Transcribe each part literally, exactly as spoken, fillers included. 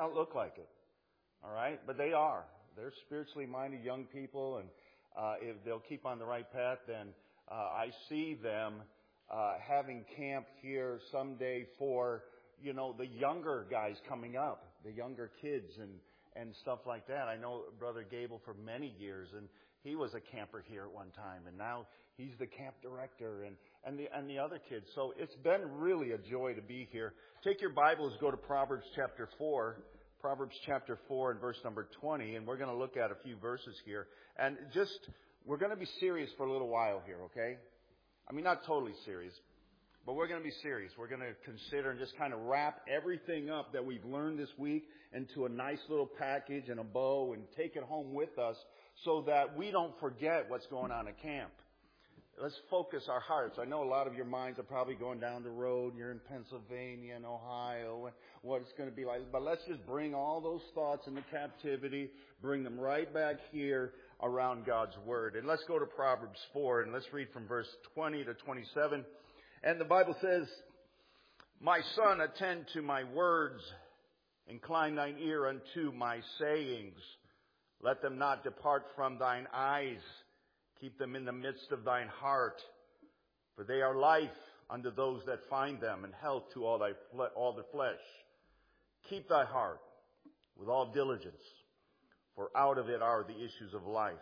not look like it. All right? But they are. They're spiritually minded young people, and uh, if they'll keep on the right path, then uh, I see them uh, having camp here someday for, you know, the younger guys coming up, the younger kids and, and stuff like that. I know Brother Gable for many years, and he was a camper here at one time, and now he's the camp director and, and, the, and the other kids. So it's been really a joy to be here. Take your Bibles, go to Proverbs chapter four. Proverbs chapter four and verse number twenty, and we're going to look at a few verses here. And just, we're going to be serious for a little while here, okay? I mean, not totally serious, but we're going to be serious. We're going to consider and just kind of wrap everything up that we've learned this week into a nice little package and a bow and take it home with us so that we don't forget what's going on at camp. Let's focus our hearts. I know a lot of your minds are probably going down the road. You're in Pennsylvania and Ohio and what it's going to be like. But let's just bring all those thoughts into captivity, bring them right back here around God's Word. And let's go to Proverbs four and let's read from verse twenty to twenty-seven. And the Bible says, "My son, attend to my words, incline thine ear unto my sayings. Let them not depart from thine eyes. Keep them in the midst of thine heart, for they are life unto those that find them, and health to all thy fle- all the flesh. Keep thy heart with all diligence, for out of it are the issues of life.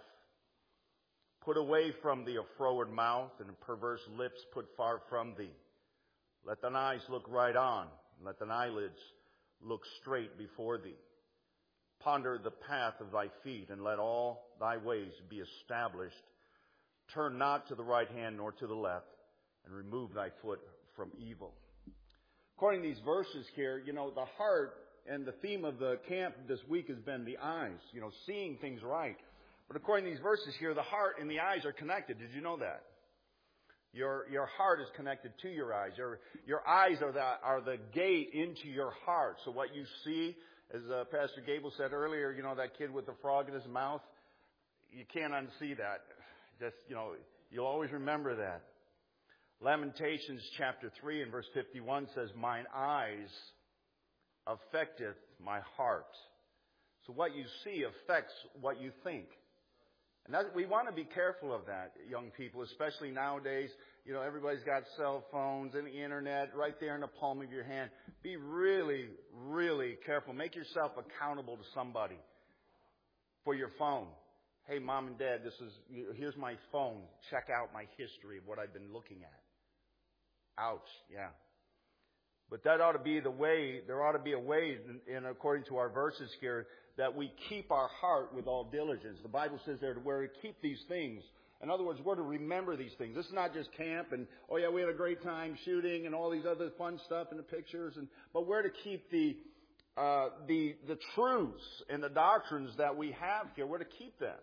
Put away from thee a froward mouth, and perverse lips put far from thee. Let thine eyes look right on, and let thine eyelids look straight before thee. Ponder the path of thy feet, and let all thy ways be established. Turn not to the right hand nor to the left, and remove thy foot from evil." According to these verses here, you know, the heart and the theme of the camp this week has been the eyes, you know, seeing things right. But according to these verses here, the heart and the eyes are connected. Did you know that? Your your heart is connected to your eyes. Your your eyes are the are the gate into your heart. So what you see, as uh, Pastor Gable said earlier, you know, that kid with the frog in his mouth, you can't unsee that. Just, you know, you'll always remember that. Lamentations chapter three and verse fifty-one says, "Mine eyes affecteth my heart." So what you see affects what you think. And that, we want to be careful of that, young people, especially nowadays. You know, everybody's got cell phones and the internet right there in the palm of your hand. Be really, really careful. Make yourself accountable to somebody for your phone. Hey, Mom and Dad, this is here's my phone. Check out my history of what I've been looking at. Ouch, yeah. But that ought to be the way, there ought to be a way, and according to our verses here, that we keep our heart with all diligence. The Bible says there where we keep these things. In other words, we're to remember these things. This is not just camp and, oh yeah, we had a great time shooting and all these other fun stuff and the pictures, and but we're to keep the uh, the the truths and the doctrines that we have here. We're to keep them.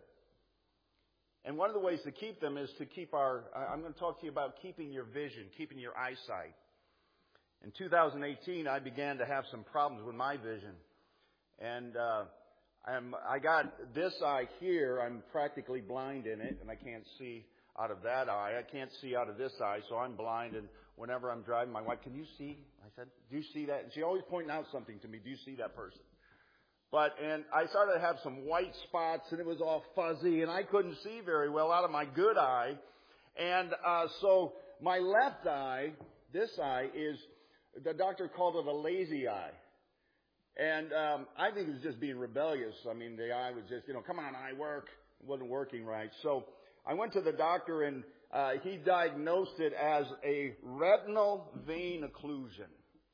And one of the ways to keep them is to keep our, I'm going to talk to you about keeping your vision, keeping your eyesight. In two thousand eighteen, I began to have some problems with my vision. And uh, I'm, I got this eye here, I'm practically blind in it, and I can't see out of that eye. I can't see out of this eye, so I'm blind. And whenever I'm driving, my wife, "Can you see?" I said, "Do you see that?" And she always pointing out something to me. "Do you see that person?" But, and I started to have some white spots, and it was all fuzzy, and I couldn't see very well out of my good eye. And uh, so my left eye, this eye, is, the doctor called it a lazy eye. And um, I think it was just being rebellious. I mean, the eye was just, you know, come on, eye, work. It wasn't working right. So I went to the doctor, and uh, he diagnosed it as a retinal vein occlusion.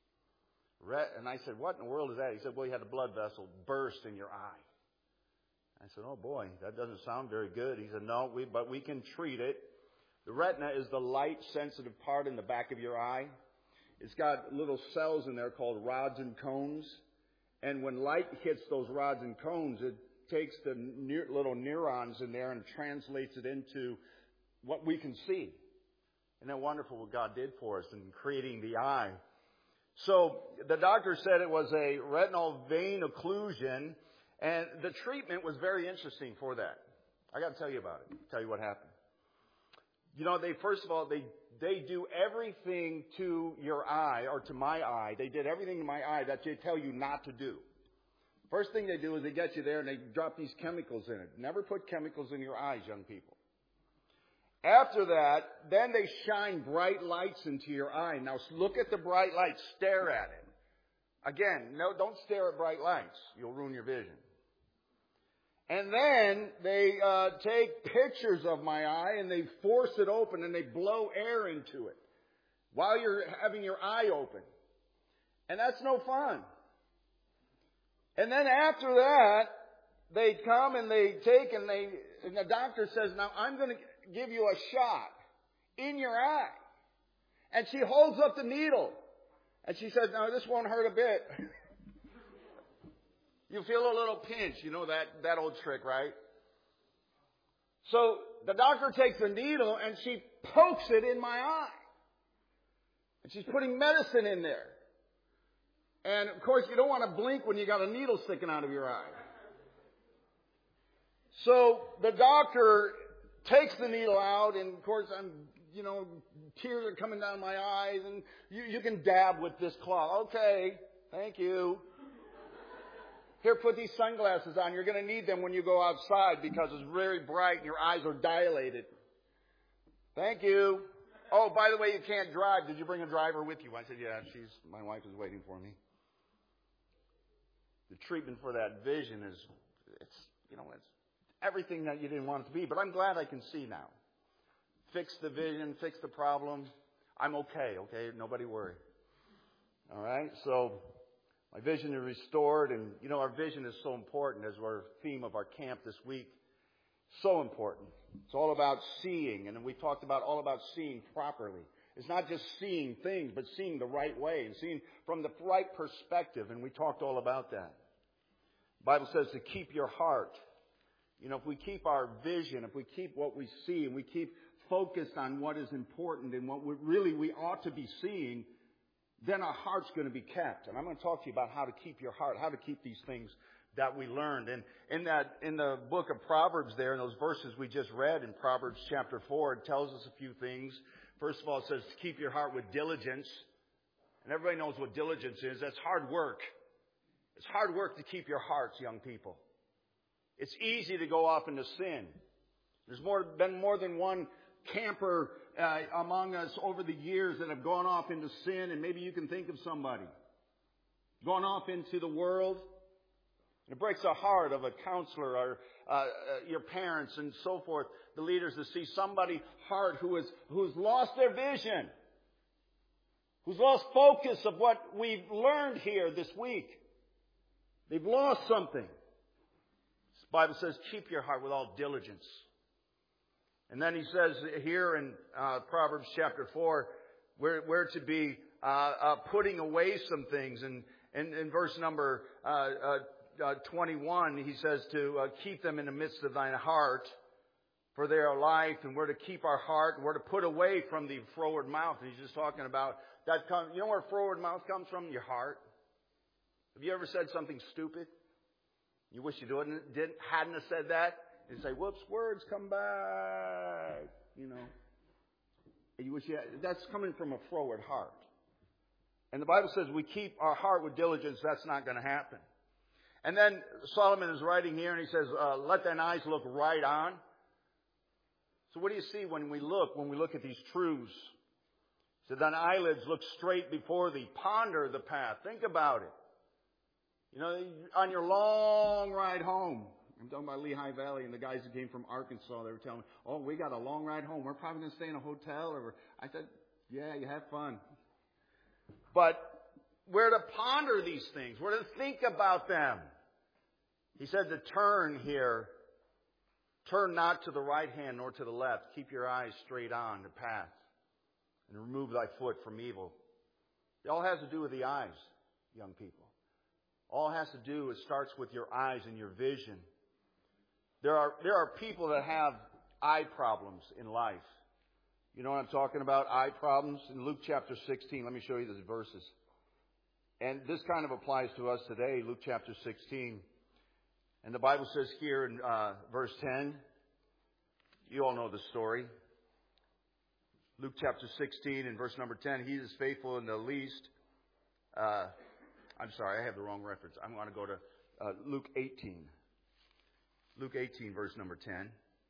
And I said, "What in the world is that?" He said, "Well, you had a blood vessel burst in your eye." I said, "Oh boy, that doesn't sound very good." He said, "No, we, but we can treat it." The retina is the light sensitive part in the back of your eye. It's got little cells in there called rods and cones. And when light hits those rods and cones, it takes the ne- little neurons in there and translates it into what we can see. Isn't that wonderful what God did for us in creating the eye? So the doctor said it was a retinal vein occlusion, and the treatment was very interesting for that. I got to tell you about it. Tell you what happened. You know, they first of all they they do everything to your eye or to my eye. They did everything to my eye that they tell you not to do. First thing they do is they get you there and they drop these chemicals in it. Never put chemicals in your eyes, young people. After that, then they shine bright lights into your eye. Now look at the bright lights. Stare at it. Again, no, don't stare at bright lights. You'll ruin your vision. And then they uh, take pictures of my eye and they force it open and they blow air into it while you're having your eye open. And that's no fun. And then after that, they come and they take and they, and the doctor says, now I'm going to give you a shot in your eye. And she holds up the needle. And she says, no, this won't hurt a bit. You feel a little pinch. You know that, that old trick, right? So the doctor takes the needle and she pokes it in my eye. And she's putting medicine in there. And of course, you don't want to blink when you got a needle sticking out of your eye. So the doctor takes the needle out, and of course, I'm, you know, tears are coming down my eyes, and you, you can dab with this cloth. Okay, thank you. Here, put these sunglasses on. You're going to need them when you go outside because it's very bright and your eyes are dilated. Thank you. Oh, by the way, you can't drive. Did you bring a driver with you? I said, yeah, she's, my wife is waiting for me. The treatment for that vision is, it's, you know, it's everything that you didn't want it to be. But I'm glad I can see now. Fix the vision, fix the problem. I'm okay, okay? Nobody worry. All right? So my vision is restored. And, you know, our vision is so important as our theme of our camp this week. So important. It's all about seeing. And we talked about all about seeing properly. It's not just seeing things, but seeing the right way and seeing from the right perspective. And we talked all about that. The Bible says to keep your heart. You know, if we keep our vision, if we keep what we see, and we keep focused on what is important and what we really we ought to be seeing, then our heart's going to be kept. And I'm going to talk to you about how to keep your heart, how to keep these things that we learned. And in that, in the book of Proverbs there, in those verses we just read in Proverbs chapter four, it tells us a few things. First of all, it says to keep your heart with diligence. And everybody knows what diligence is. That's hard work. It's hard work to keep your hearts, young people. It's easy to go off into sin. There's more, been more than one camper uh, among us over the years that have gone off into sin, and maybe you can think of somebody. Gone off into the world. It breaks the heart of a counselor or uh, uh, your parents and so forth, the leaders, to see somebody heart who is who's lost their vision, who's lost focus of what we've learned here this week. They've lost something. The Bible says, keep your heart with all diligence. And then he says here in uh, Proverbs chapter four, we're, we're to be uh, uh, putting away some things. And in verse number uh, uh, uh, twenty-one, he says to uh, keep them in the midst of thine heart, for they are life. And we're to keep our heart, and we're to put away from the froward mouth. And he's just talking about that. Come, you know where froward mouth comes from? Your heart. Have you ever said something stupid? You wish you didn't, didn't hadn't have said that. And say, whoops, words come back. You know. And you wish you had, that's coming from a froward heart. And the Bible says we keep our heart with diligence. That's not going to happen. And then Solomon is writing here and he says, uh, let thine eyes look right on. So what do you see when we look, when we look at these truths? He said, thine eyelids look straight before thee. Ponder the path. Think about it. You know, on your long ride home. I'm talking about Lehigh Valley and the guys who came from Arkansas. They were telling me, oh, we got a long ride home. We're probably going to stay in a hotel. Or I said, yeah, you have fun. But we're to ponder these things. We're to think about them. He said to turn here. Turn not to the right hand nor to the left. Keep your eyes straight on the path. And remove thy foot from evil. It all has to do with the eyes, young people. All it has to do, it starts with your eyes and your vision. There are, there are people that have eye problems in life. You know what I'm talking about? Eye problems. In Luke chapter sixteen, let me show you these verses. And this kind of applies to us today, Luke chapter sixteen. And the Bible says here in uh, verse ten, you all know the story. Luke chapter sixteen and verse number ten, he is faithful in the least. Uh, I'm sorry, I have the wrong reference. I'm going to go to uh, Luke eighteen. Luke eighteen, verse number ten.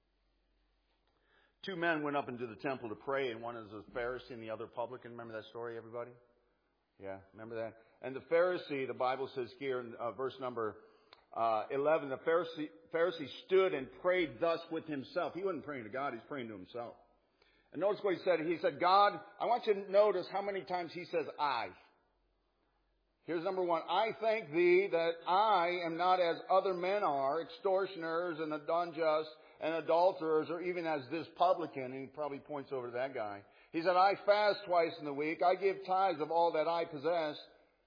Two men went up into the temple to pray, and one is a Pharisee and the other publican. Remember that story, everybody? Yeah, remember that? And the Pharisee, the Bible says here in uh, verse number uh, eleven, the Pharisee, Pharisee stood and prayed thus with himself. He wasn't praying to God, he's praying to himself. And notice what he said. He said, God, I want you to notice how many times he says I. Here's number one. I thank thee that I am not as other men are, extortioners and unjust and adulterers, or even as this publican. And he probably points over to that guy. He said, I fast twice in the week. I give tithes of all that I possess.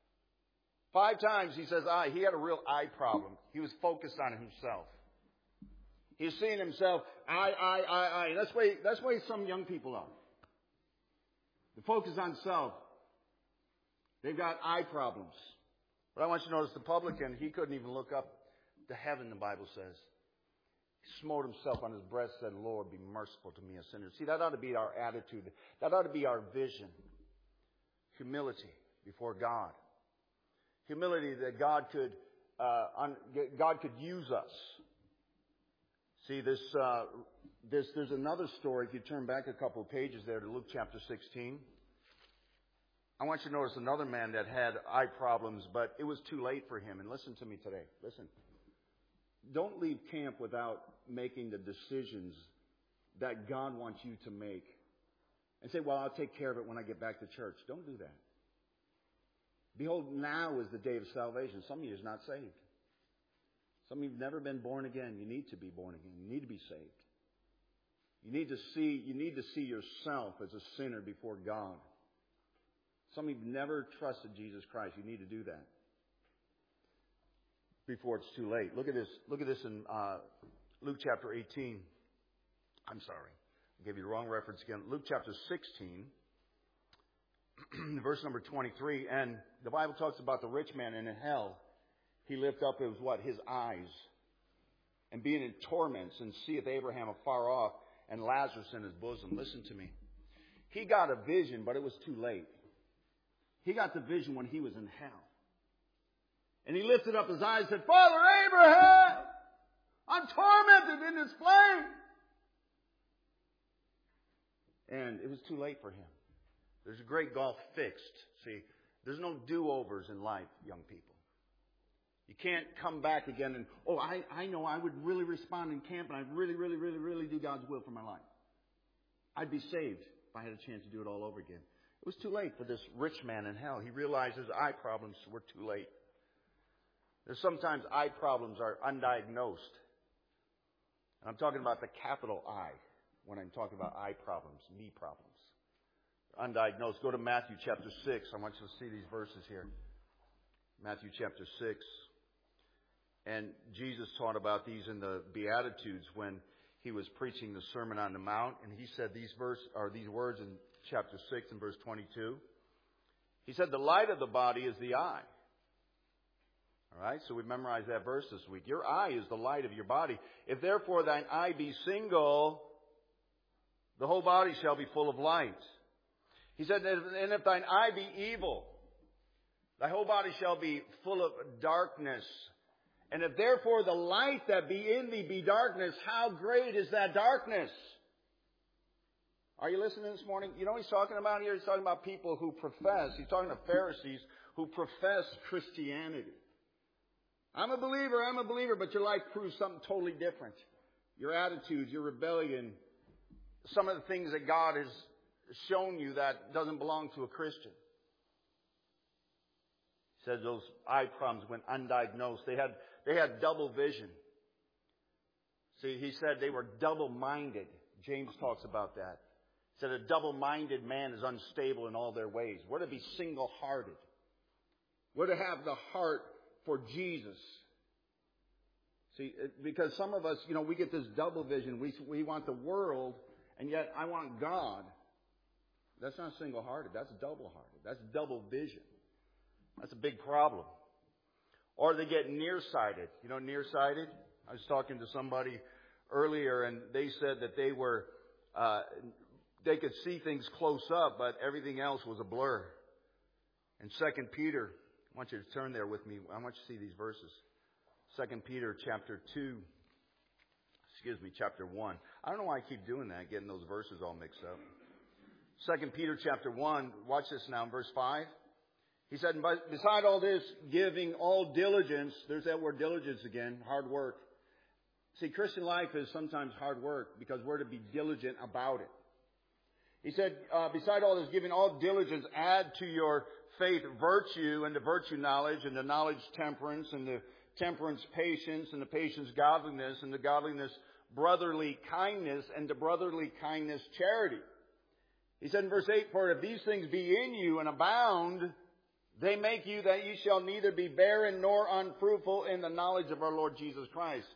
Five times he says I. He had a real I problem. He was focused on himself. He's seeing himself, I, I, I, I. That's the way, that's the way some young people are. They focus on self. They've got eye problems. But I want you to notice the publican, he couldn't even look up to heaven, the Bible says. He smote himself on his breast and said, Lord, be merciful to me, a sinner. See, that ought to be our attitude. That ought to be our vision. Humility before God. Humility that God could, uh, un, God could use us. See, this, uh, this, there's another story. If you turn back a couple of pages there to Luke chapter sixteen. I want you to notice another man that had eye problems, but it was too late for him. And listen to me today. Listen. Don't leave camp without making the decisions that God wants you to make. And say, well, I'll take care of it when I get back to church. Don't do that. Behold, now is the day of salvation. Some of you are not saved. Some of you have never been born again. You need to be born again. You need to be saved. You need to see, you need to see yourself as a sinner before God. Some of you have never trusted Jesus Christ. You need to do that before it's too late. Look at this. Look at this in uh, Luke chapter eighteen. I'm sorry. I gave you the wrong reference again. Luke chapter sixteen, verse number twenty-three. And the Bible talks about the rich man, and in hell he lift up his what? His eyes. And being in torments, and seeth Abraham afar off, and Lazarus in his bosom. Listen to me. He got a vision, but it was too late. He got the vision when he was in hell. And he lifted up his eyes and said, Father Abraham, I'm tormented in this flame. And it was too late for him. There's a great gulf fixed. See, there's no do-overs in life, young people. You can't come back again and, oh, I, I know I would really respond in camp and I'd really, really, really, really do God's will for my life. I'd be saved if I had a chance to do it all over again. It was too late for this rich man in hell. He realized his eye problems were too late. There's sometimes eye problems are undiagnosed. And I'm talking about the capital I when I'm talking about eye problems, knee problems. Undiagnosed. Go to Matthew chapter six. I want you to see these verses here. Matthew chapter six. And Jesus taught about these in the Beatitudes when he was preaching the Sermon on the Mount. And he said these verse, or these words in chapter six and verse twenty-two. He said, the light of the body is the eye. All right, so we memorized that verse this week. Your eye is the light of your body. If therefore thine eye be single, the whole body shall be full of light. He said, and if thine eye be evil, thy whole body shall be full of darkness. And if therefore the light that be in thee be darkness, how great is that darkness? Are you listening this morning? You know what he's talking about here? He's talking about people who profess. He's talking to Pharisees who profess Christianity. I'm a believer, I'm a believer, but your life proves something totally different. Your attitudes, your rebellion, some of the things that God has shown you that doesn't belong to a Christian. He said those eye problems went undiagnosed. They had, they had double vision. See, he said they were double-minded. James talks about that. He said a double-minded man is unstable in all their ways. We're to be single-hearted. We're to have the heart for Jesus. See, because some of us, you know, we get this double vision. We, we want the world, and yet I want God. That's not single-hearted. That's double-hearted. That's double vision. That's a big problem. Or they get nearsighted. You know, nearsighted? I was talking to somebody earlier, and they said that they were, uh, they could see things close up, but everything else was a blur. In Second Peter, I want you to turn there with me. I want you to see these verses. Second Peter chapter two. Excuse me, chapter one. I don't know why I keep doing that, getting those verses all mixed up. Second Peter chapter one. Watch this now in verse five. He said, but beside all this, giving all diligence. There's that word diligence again, hard work. See, Christian life is sometimes hard work because we're to be diligent about it. He said, uh, beside all this, giving all diligence, add to your faith virtue, and to virtue knowledge, and to knowledge temperance, and to temperance patience, and to patience godliness, and to godliness brotherly kindness, and to brotherly kindness charity. He said in verse eight, for if these things be in you and abound, they make you that ye shall neither be barren nor unfruitful in the knowledge of our Lord Jesus Christ.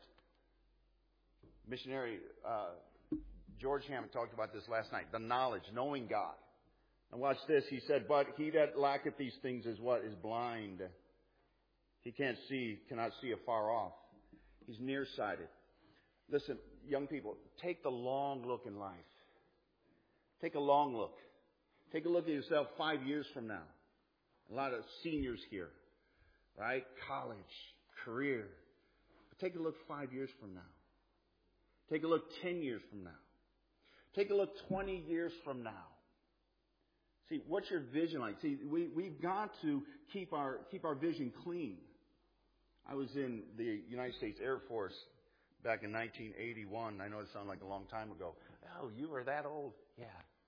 Missionary uh, George Hammond talked about this last night. The knowledge, knowing God. And watch this. He said, but he that lacketh these things is what? Is blind. He can't see, cannot see afar off. He's nearsighted. Listen, young people, take the long look in life. Take a long look. Take a look at yourself five years from now. A lot of seniors here, right? College, career. But take a look five years from now. Take a look ten years from now. Take a look twenty years from now. See, what's your vision like? See, we, we've got to keep our, keep our vision clean. I was in the United States Air Force back in nineteen eighty-one. I know it sounded like a long time ago. Oh, you were that old? Yeah.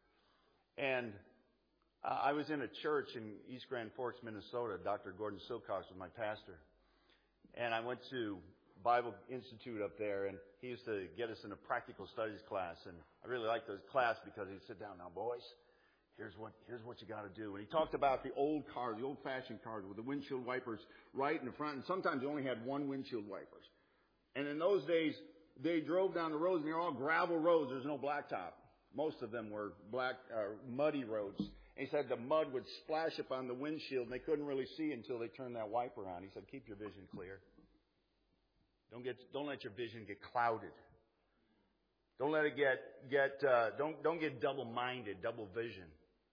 And uh, I was in a church in East Grand Forks, Minnesota. Doctor Gordon Silcox was my pastor. And I went to Bible Institute up there, and he used to get us in a practical studies class. And I really liked those class because he'd sit down, now boys, here's what here's what you got to do. And he talked about the old cars, the old-fashioned cars with the windshield wipers right in the front. And sometimes they only had one windshield wipers. And in those days, they drove down the roads, and they were all gravel roads. There's no blacktop. Most of them were black, uh, muddy roads. And he said the mud would splash up on the windshield, and they couldn't really see until they turned that wiper on. He said, keep your vision clear. Don't get, don't let your vision get clouded. Don't let it get, get, uh, don't, don't get double-minded, double vision.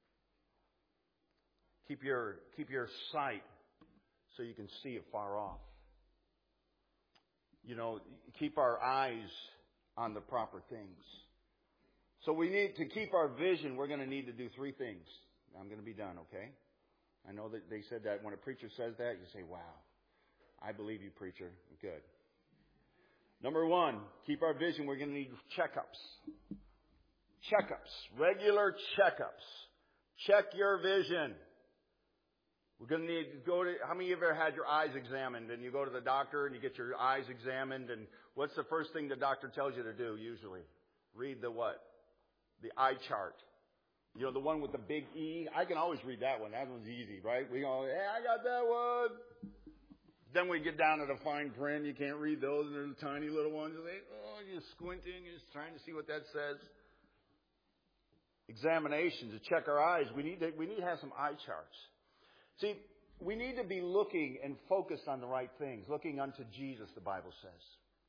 Keep your, keep your sight so you can see it far off. You know, keep our eyes on the proper things. So we need to keep our vision. We're going to need to do three things. I'm going to be done, okay? I know that they said that when a preacher says that, you say, wow, I believe you, preacher. Good. Number one, keep our vision. We're going to need checkups. Checkups. Regular checkups. Check your vision. We're going to need to go to, how many of you ever had your eyes examined and you go to the doctor and you get your eyes examined, and what's the first thing the doctor tells you to do usually? Read the what? The eye chart. You know, the one with the big E. I can always read that one. That one's easy, right? We go, hey, I got that one. Then we get down to the fine print. You can't read those, and there's tiny little ones. And they, oh, you're squinting. You're just trying to see what that says. Examinations to check our eyes. We need to, we need to have some eye charts. See, we need to be looking and focused on the right things. Looking unto Jesus, the Bible says.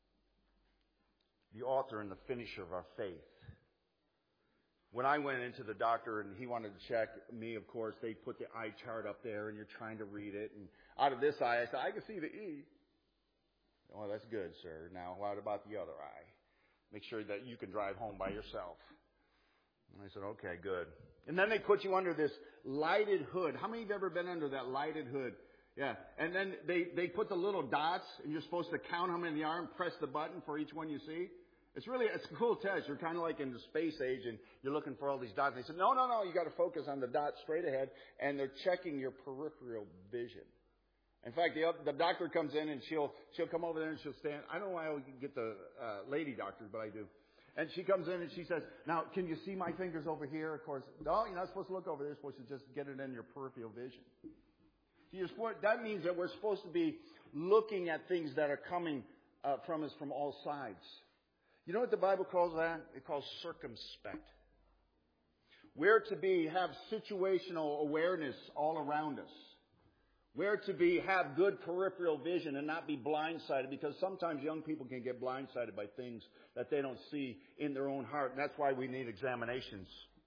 The author and the finisher of our faith. When I went into the doctor and he wanted to check me, of course, they put the eye chart up there and you're trying to read it. And out of this eye, I said, I can see the E. Well, that's good, sir. Now, what about the other eye? Make sure that you can drive home by yourself. And I said, okay, good. And then they put you under this lighted hood. How many of you have ever been under that lighted hood? Yeah. And then they, they put the little dots, and you're supposed to count them in the arm, press the button for each one you see. It's really, it's a cool test. You're kind of like in the space age, and you're looking for all these dots. And they said, no, no, no, you got to focus on the dots straight ahead, and they're checking your peripheral vision. In fact, the, the doctor comes in, and she'll she'll come over there, and she'll stand. I don't know why I get the uh, lady doctors, but I do. And she comes in, and she says, now, can you see my fingers over here? Of course, no, you're not supposed to look over there. You're supposed to just get it in your peripheral vision. You're supposed, that means that we're supposed to be looking at things that are coming uh, from us from all sides. You know what the Bible calls that? It calls circumspect. We're to be, have situational awareness all around us. We're to be, have good peripheral vision and not be blindsided, because sometimes young people can get blindsided by things that they don't see in their own heart. And that's why we need examinations.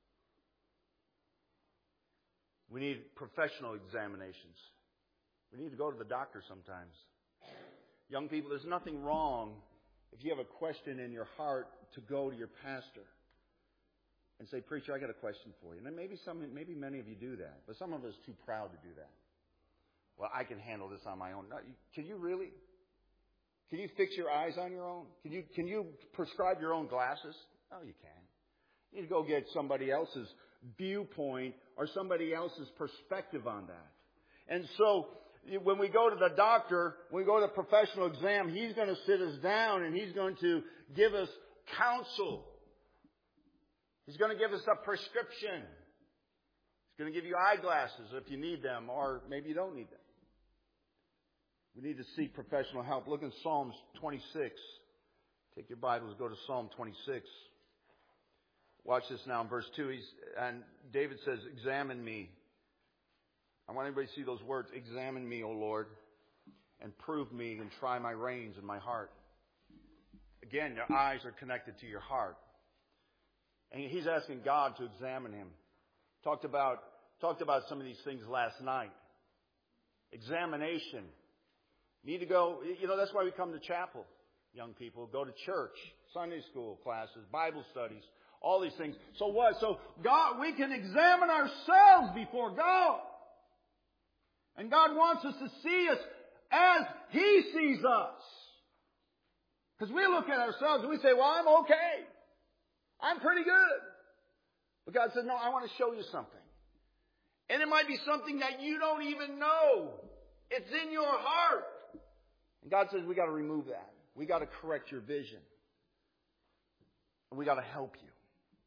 We need professional examinations. We need to go to the doctor sometimes. Young people, there's nothing wrong if you have a question in your heart to go to your pastor and say, preacher, I got a question for you. And maybe some, maybe many of you do that, but some of us are too proud to do that. Well, I can handle this on my own. No, can you really? Can you fix your eyes on your own? Can you, can you prescribe your own glasses? No, you can't. You need to go get somebody else's viewpoint or somebody else's perspective on that. And so when we go to the doctor, when we go to the professional exam, he's going to sit us down and he's going to give us counsel. He's going to give us a prescription. He's going to give you eyeglasses if you need them, or maybe you don't need them. We need to seek professional help. Look in Psalms twenty-six. Take your Bibles, go to Psalm twenty-six. Watch this now in verse two. He's, and David says, examine me. I want everybody to see those words. Examine me, O Lord, and prove me and try my reins and my heart. Again, your eyes are connected to your heart. And he's asking God to examine him. Talked about, talked about some of these things last night. Examination. Need to go, you know, that's why we come to chapel, young people. Go to church, Sunday school classes, Bible studies, all these things. So what? So God, we can examine ourselves before God. And God wants us to see us as He sees us. Because we look at ourselves and we say, well, I'm okay. I'm pretty good. But God said, no, I want to show you something. And it might be something that you don't even know. It's in your heart. And God says, we got to remove that. We got to correct your vision. And we got to help you.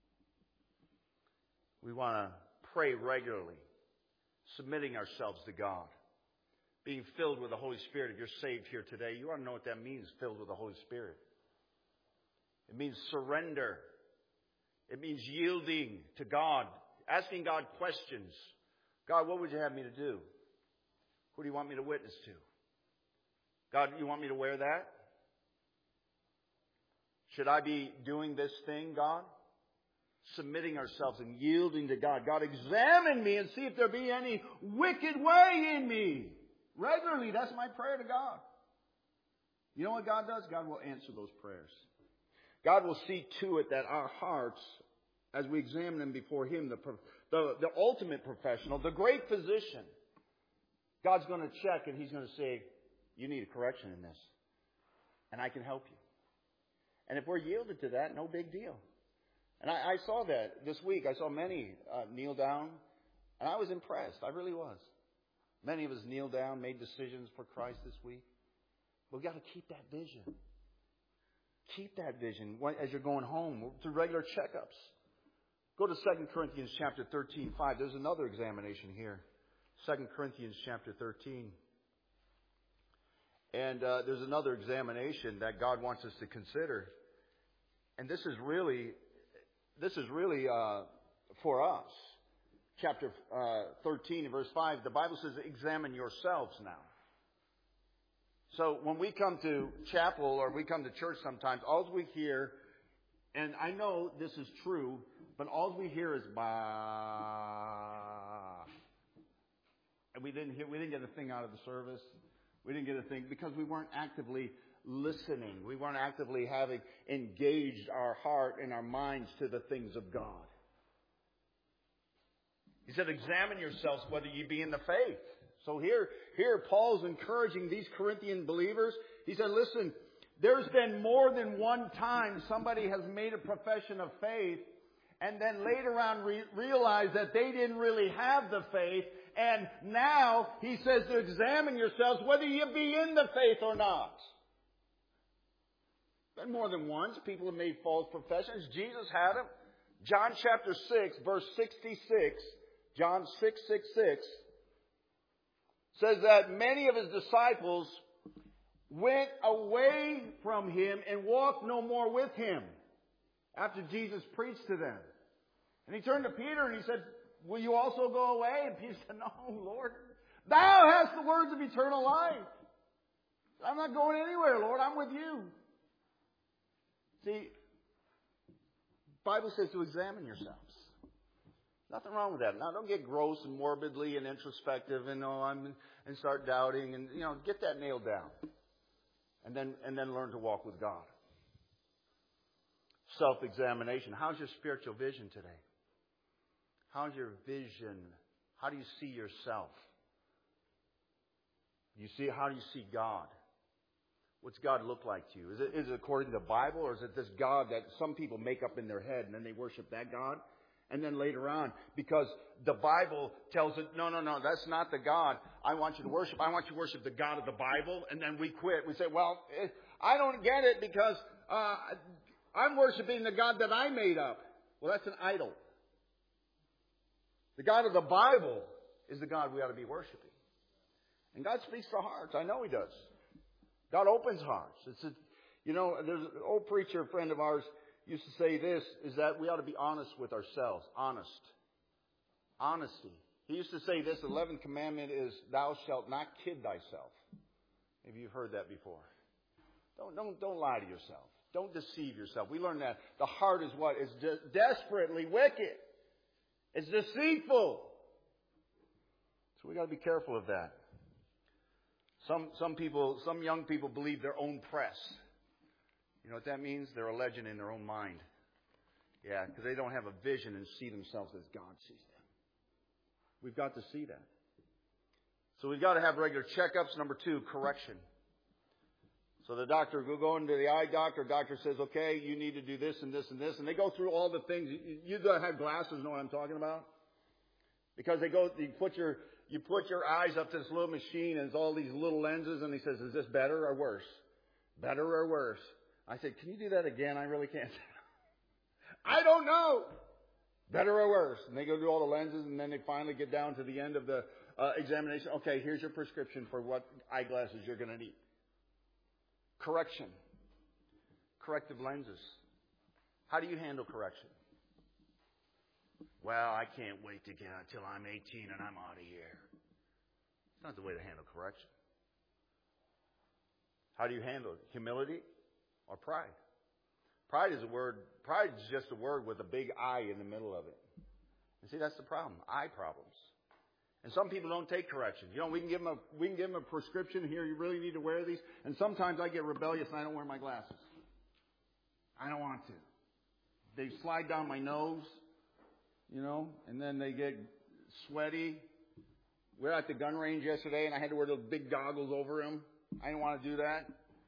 We want to pray regularly, submitting ourselves to God, being filled with the Holy Spirit. If you're saved here today, you want to know what that means, filled with the Holy Spirit. It means surrender. It means yielding to God, asking God questions. God, what would you have me to do? Who do you want me to witness to? God, you want me to wear that? Should I be doing this thing, God? Submitting ourselves and yielding to God. God, examine me and see if there be any wicked way in me. Regularly, that's my prayer to God. You know what God does? God will answer those prayers. God will see to it that our hearts, as we examine them before Him, the, the, the ultimate professional, the great physician, God's going to check and He's going to say, you need a correction in this. And I can help you. And if we're yielded to that, no big deal. And I, I saw that this week. I saw many uh, kneel down. And I was impressed. I really was. Many of us kneel down, made decisions for Christ this week. But we've got to keep that vision. Keep that vision as you're going home to regular checkups. Go to Second Corinthians chapter thirteen, five. There's another examination here. Second Corinthians chapter thirteen. And uh, there's another examination that God wants us to consider. And this is really, this is really uh, for us. Chapter uh, thirteen, verse five, the Bible says, examine yourselves now. So when we come to chapel or we come to church sometimes, all we hear, and I know this is true, but all we hear is bah. And we didn't hear, we didn't get a thing out of the service. We didn't get a thing because we weren't actively listening. We weren't actively having engaged our heart and our minds to the things of God. He said, examine yourselves whether you be in the faith. So here, here Paul's encouraging these Corinthian believers. He said, listen, there's been more than one time somebody has made a profession of faith and then later on re- realized that they didn't really have the faith. And now he says to examine yourselves whether you be in the faith or not. Been more than once people have made false professions. Jesus had them. John chapter six, verse sixty-six. John six, six, six. Says that many of his disciples went away from him and walked no more with him after Jesus preached to them. And he turned to Peter and he said, will you also go away? And Peter said, no, Lord. Thou hast the words of eternal life. I'm not going anywhere, Lord. I'm with you. See, the Bible says to examine yourselves. Nothing wrong with that. Now, don't get gross and morbidly and introspective and oh, I'm and start doubting and you know get that nailed down. And then, and then learn to walk with God. Self-examination. How's your spiritual vision today? How's your vision? How do you see yourself? You see, how do you see God? What's God look like to you? Is it, is it according to the Bible, or is it this God that some people make up in their head and then they worship that God? And then later on, because the Bible tells it, no, no, no, that's not the God I want you to worship. I want you to worship the God of the Bible. And then we quit. We say, well, I don't get it because uh, I'm worshiping the God that I made up. Well, that's an idol. The God of the Bible is the God we ought to be worshiping. And God speaks to hearts. I know He does. God opens hearts. It's a, you know, there's an old preacher friend of ours used to say this, is that we ought to be honest with ourselves. Honest. Honesty. He used to say this, the eleventh commandment is, thou shalt not kid thyself. Maybe you've heard that before. Don't, don't, don't lie to yourself. Don't deceive yourself. We learned that the heart is what? Is de- desperately wicked. It's deceitful. So we got to be careful of that. Some, some people, some young people believe their own press. You know what that means? They're a legend in their own mind. Yeah, because they don't have a vision and see themselves as God sees them. We've got to see that. So we've got to have regular checkups. Number two, correction. So the doctor will go into the eye doctor. Doctor says, okay, you need to do this and this and this. And they go through all the things. You, you that have glasses know what I'm talking about? Because they go, you put your, you put your eyes up to this little machine and it's all these little lenses. And he says, is this better or worse? Better or worse? I said, can you do that again? I really can't. I don't know. Better or worse? And they go through all the lenses, and then they finally get down to the end of the uh, examination. Okay, here's your prescription for what eyeglasses you're going to need. Correction. Corrective lenses. How do you handle correction? Well, I can't wait to get until I'm eighteen and I'm out of here. It's not the way to handle correction. How do you handle it? Humility? Or pride. Pride is a word, pride is just a word with a big I in the middle of it. And see, that's the problem. Eye problems. And some people don't take correction. You know, we can give them a, we can give them a prescription here, you really need to wear these. And sometimes I get rebellious and I don't wear my glasses. I don't want to. They slide down my nose, you know, and then they get sweaty. We were at the gun range yesterday and I had to wear those big goggles over them. I didn't want to do that.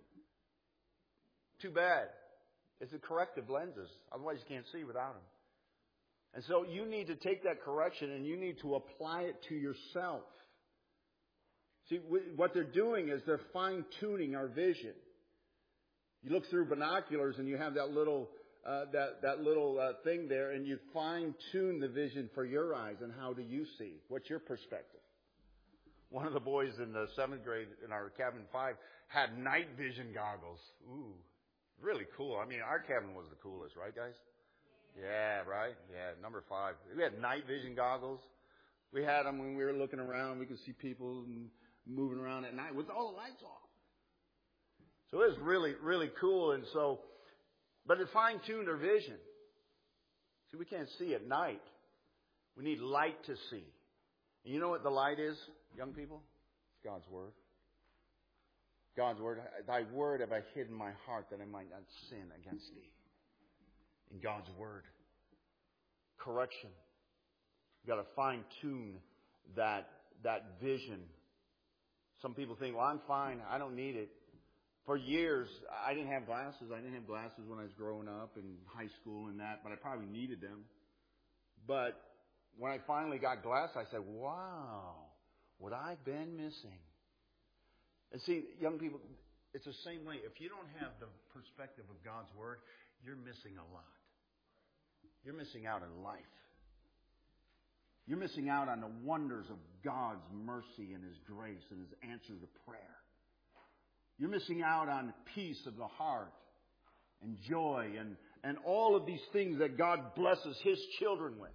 Too bad. It's the corrective lenses. Otherwise you can't see without them. And so you need to take that correction and you need to apply it to yourself. See, what they're doing is they're fine-tuning our vision. You look through binoculars and you have that little uh, that that little uh, thing there, and you fine-tune the vision for your eyes. And how do you see? What's your perspective? One of the boys in the seventh grade in our cabin five had night vision goggles. Ooh. Really cool. I mean, our cabin was the coolest, right, guys? Yeah, right? Yeah, number five. We had night vision goggles. We had them when we were looking around. We could see people moving around at night with all the lights off. So it was really, really cool. And so, but it fine-tuned our vision. See, we can't see at night. We need light to see. And you know what the light is, young people? It's God's Word. God's Word. Thy Word have I hid in my heart that I might not sin against thee. In God's Word. Correction. You've got to fine-tune that, that vision. Some people think, well, I'm fine. I don't need it. For years, I didn't have glasses. I didn't have glasses when I was growing up in high school and that, but I probably needed them. But when I finally got glasses, I said, wow, what I've been missing. And see, young people, it's the same way. If you don't have the perspective of God's Word, you're missing a lot. You're missing out in life. You're missing out on the wonders of God's mercy and His grace and His answer to prayer. You're missing out on peace of the heart and joy and, and all of these things that God blesses His children with.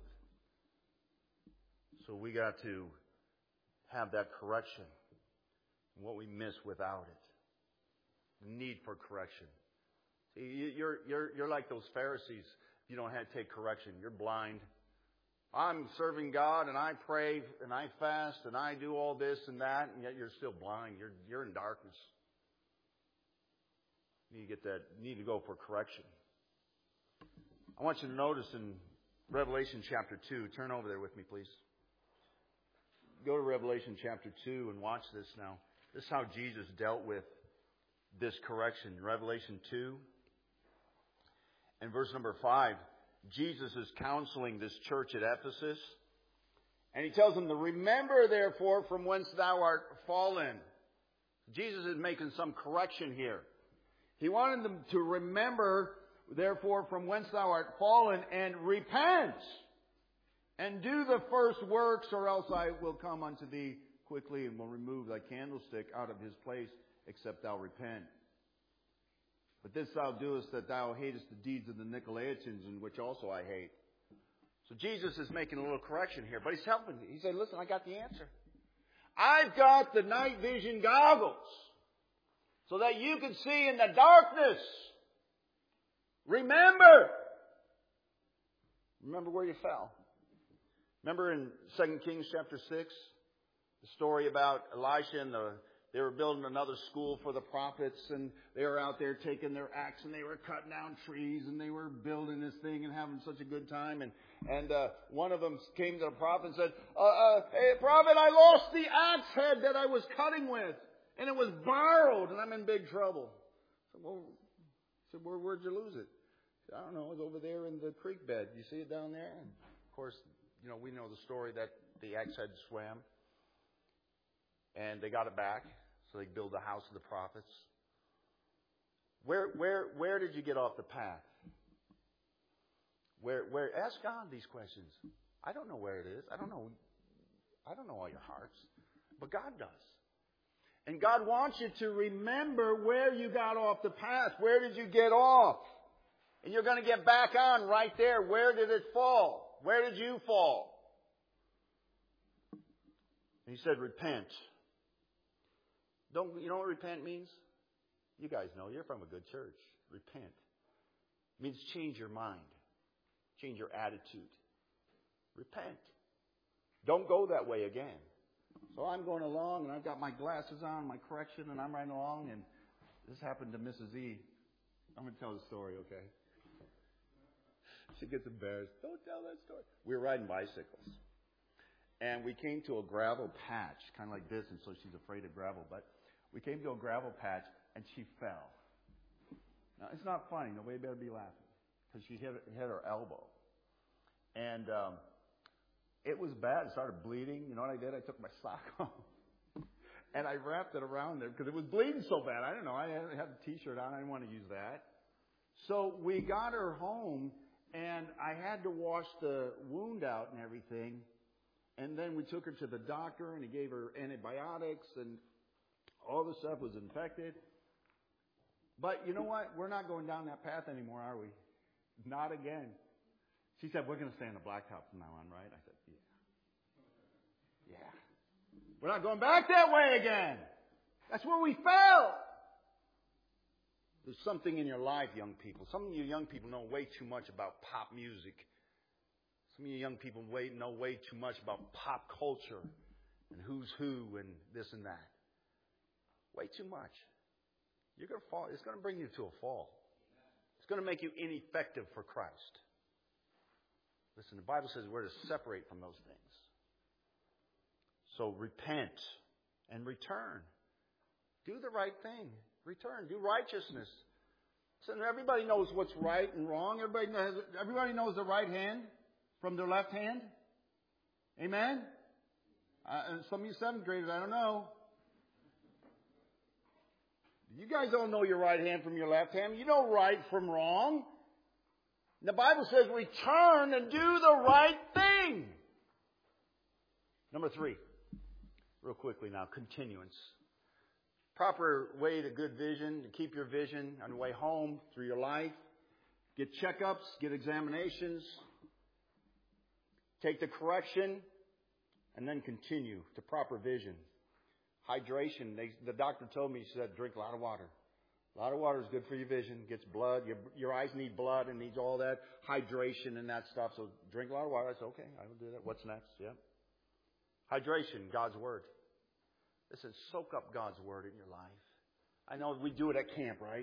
So we got to have that correction. What we miss without it. The need for correction. See, you're, you're, you're like those Pharisees. If you don't have to take correction, you're blind. I'm serving God and I pray and I fast and I do all this and that, and yet you're still blind. You're, you're in darkness. You need to get that. You need to go for correction. I want you to notice in Revelation chapter two. Turn over there with me, please. Go to Revelation chapter two and watch this now. This is how Jesus dealt with this correction. Revelation two and verse number five. Jesus is counseling this church at Ephesus. And He tells them to remember, therefore, from whence thou art fallen. Jesus is making some correction here. He wanted them to remember, therefore, from whence thou art fallen, and repent, and do the first works, or else I will come unto thee quickly, and will remove thy candlestick out of his place, except thou repent. But this thou doest, that thou hatest the deeds of the Nicolaitans, in which also I hate. So Jesus is making a little correction here, but He's helping me. He said, listen, I got the answer. I've got the night vision goggles so that you can see in the darkness. Remember. Remember where you fell. Remember in Second Kings chapter six, the story about Elisha and the They were building another school for the prophets, and they were out there taking their axe, and they were cutting down trees, and they were building this thing and having such a good time. And and uh, one of them came to the prophet and said, uh, uh, hey, prophet, I lost the axe head that I was cutting with, and it was borrowed, and I'm in big trouble. I said, well, I said, Where, where'd you lose it? I said, I don't know, it was over there in the creek bed. You see it down there? And of course, you know, we know the story that the axe head swam, and they got it back. So they build the house of the prophets. Where where where did you get off the path? Where where ask God these questions. I don't know where it is. I don't know I don't know all your hearts. But God does. And God wants you to remember where you got off the path. Where did you get off? And you're going to get back on right there. Where did it fall? Where did you fall? And He said, repent. Don't you know what repent means? You guys know. You're from a good church. Repent. It means change your mind. Change your attitude. Repent. Don't go that way again. So I'm going along, and I've got my glasses on, my correction, and I'm riding along, and this happened to Missus E. I'm going to tell the story, okay? She gets embarrassed. Don't tell that story. We were riding bicycles. And we came to a gravel patch, kind of like this, and so she's afraid of gravel. But we came to a gravel patch, and she fell. Now, it's not funny. Nobody better be laughing, because she hit, hit her elbow. And um, it was bad. It started bleeding. You know what I did? I took my sock off, and I wrapped it around there, because it was bleeding so bad. I don't know. I had a T-shirt on. I didn't want to use that. So we got her home, and I had to wash the wound out and everything. And then we took her to the doctor, and he gave her antibiotics, and all the stuff was infected. But you know what? We're not going down that path anymore, are we? Not again. She said, we're going to stay on the blacktop from now on, right? I said, yeah. Yeah. We're not going back that way again. That's where we fell. There's something in your life, young people. Some of you young people know way too much about pop music. Some of you young people know way too much about pop culture and who's who and this and that. Way too much. You're going to fall. It's going to bring you to a fall. It's going to make you ineffective for Christ. Listen, the Bible says we're to separate from those things. So repent and return. Do the right thing. Return. Do righteousness. So everybody knows what's right and wrong. Everybody knows, everybody knows the right hand from their left hand. Amen? Uh, and some of you seventh graders, I don't know. You guys don't know your right hand from your left hand. You know right from wrong. The Bible says return and do the right thing. Number three. Real quickly now, continuance. Proper way to good vision, to keep your vision on the way home through your life. Get checkups, get examinations. Take the correction, and then continue to proper vision. Hydration. They, the doctor told me, she said, drink a lot of water. A lot of water is good for your vision. Gets blood. Your, your eyes need blood and needs all that hydration and that stuff. So drink a lot of water. I said, okay, I will do that. What's next? Yeah. Hydration, God's Word. Listen, soak up God's Word in your life. I know we do it at camp, right?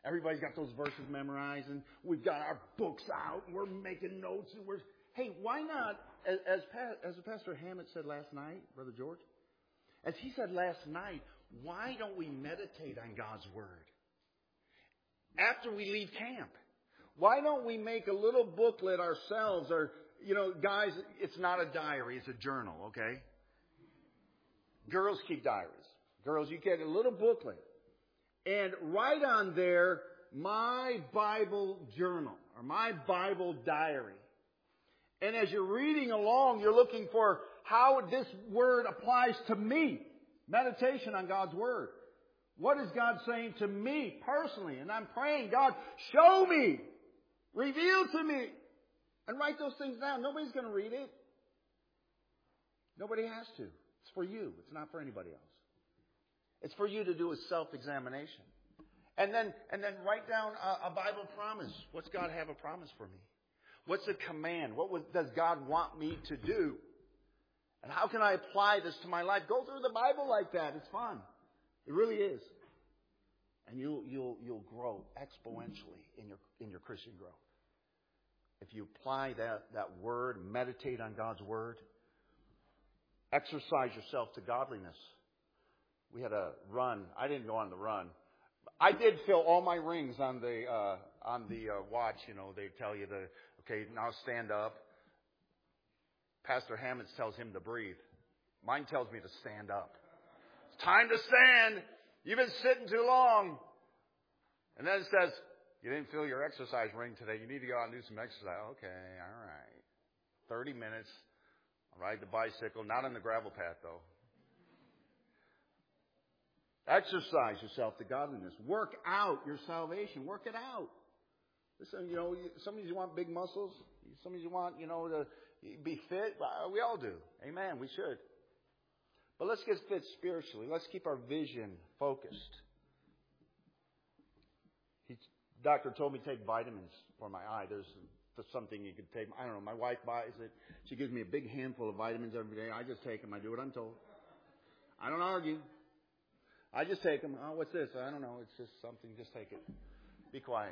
Everybody's got those verses memorized, and we've got our books out, and we're making notes, and we're... Hey, why not, as, as, as Pastor Hammett said last night, Brother George, as he said last night, why don't we meditate on God's Word after we leave camp? Why don't we make a little booklet ourselves? Or, you know, guys, it's not a diary, it's a journal, okay? Girls keep diaries. Girls, you get a little booklet. And write on there, my Bible journal, or my Bible diary. And as you're reading along, you're looking for how this word applies to me. Meditation on God's Word. What is God saying to me personally? And I'm praying, God, show me. Reveal to me. And write those things down. Nobody's going to read it. Nobody has to. It's for you. It's not for anybody else. It's for you to do a self-examination. And then, and then write down a, a Bible promise. What's God have a promise for me? What's a command? What was, does God want me to do? And how can I apply this to my life? Go through the Bible like that. It's fun. It really is. And you'll, you'll, you'll grow exponentially in your, in your Christian growth. If you apply that, that word, meditate on God's Word, exercise yourself to godliness. We had a run. I didn't go on the run. I did fill all my rings on the uh, on the uh, watch. You know, they tell you to, okay, now stand up. Pastor Hammonds tells him to breathe. Mine tells me to stand up. It's time to stand. You've been sitting too long. And then it says, you didn't fill your exercise ring today. You need to go out and do some exercise. Okay, all right. thirty minutes. I'll ride the bicycle. Not on the gravel path, though. Exercise yourself to godliness. Work out your salvation. Work it out. Listen, you know, some of you want big muscles. Some of you want, you know, to be fit. We all do. Amen. We should. But let's get fit spiritually. Let's keep our vision focused. He, doctor told me to take vitamins for my eye. There's, there's something you could take. I don't know. My wife buys it. She gives me a big handful of vitamins every day. I just take them. I do what I'm told. I don't argue. I just take them. Oh, what's this? I don't know. It's just something. Just take it. Be quiet.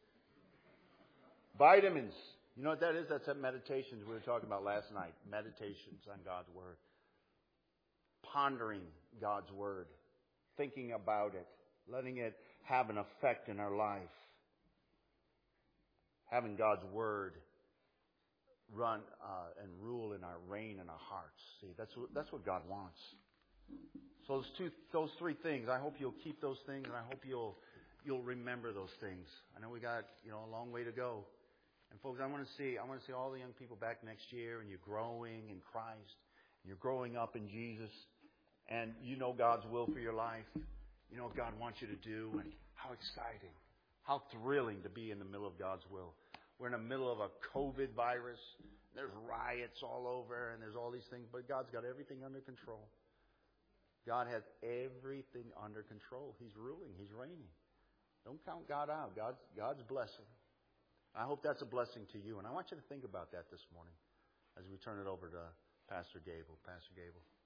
Vitamins. You know what that is? That's that meditations we were talking about last night. Meditations on God's Word. Pondering God's Word. Thinking about it. Letting it have an effect in our life. Having God's Word run uh, and rule in our reign in our hearts. See, that's what, that's what God wants. So those two, those three things. I hope you'll keep those things, and I hope you'll you'll remember those things. I know we got you know a long way to go, and folks, I want to see I want to see all the young people back next year, and you're growing in Christ, and you're growing up in Jesus, and you know God's will for your life. You know what God wants you to do, and how exciting, how thrilling to be in the middle of God's will. We're in the middle of a COVID virus. There's riots all over, and there's all these things, but God's got everything under control. God has everything under control. He's ruling. He's reigning. Don't count God out. God's, God's blessing. I hope that's a blessing to you. And I want you to think about that this morning as we turn it over to Pastor Gable. Pastor Gable.